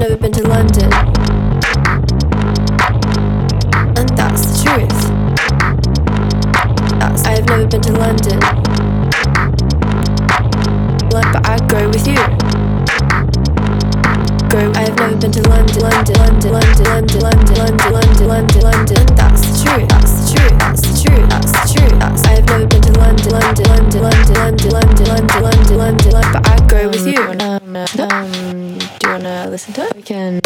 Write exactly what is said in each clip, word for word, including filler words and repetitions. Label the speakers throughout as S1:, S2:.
S1: never been to London, and that's the truth. That's, I have never been to London, but I'd go with you. Go. I have never been to London, London, London, London, London, London, London, London, London, London, and that's the truth. That's the truth. That's the truth. That's the truth. That's. I have never been to London, London, London, London, London, London, London, London, London, London, but I'd go with you. Um, um, do you wanna listen to it? We can.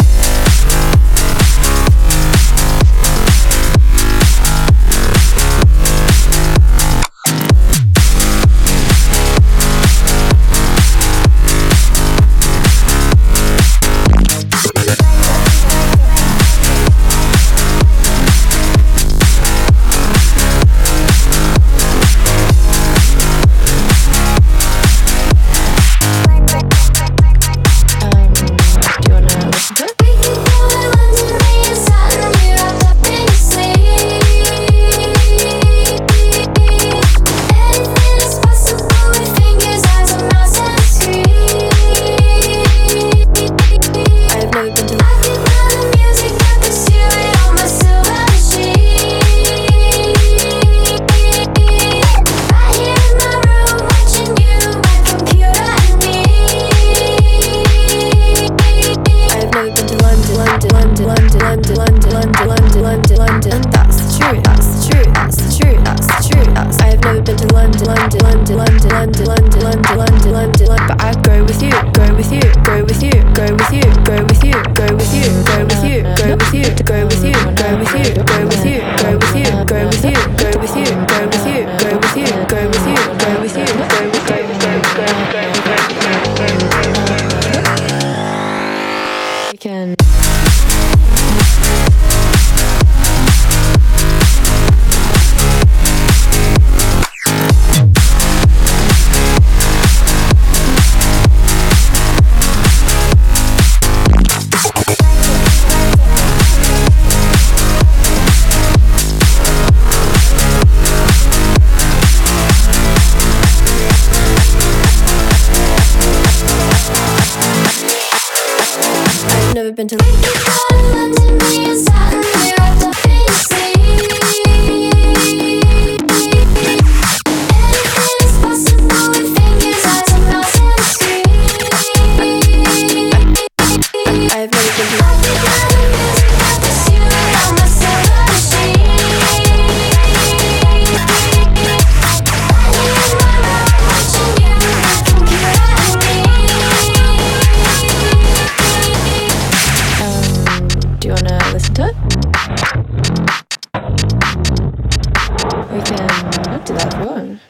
S1: Been to London, me and Saturn, we're up up in the sea. Anything is possible with fingers, eyes, and mouth and scream. I have never been to London. Music I pursue around my silver machine. Lying in my room, watching you, my computer and me. Do you wanna listen to it? We can do that if you want.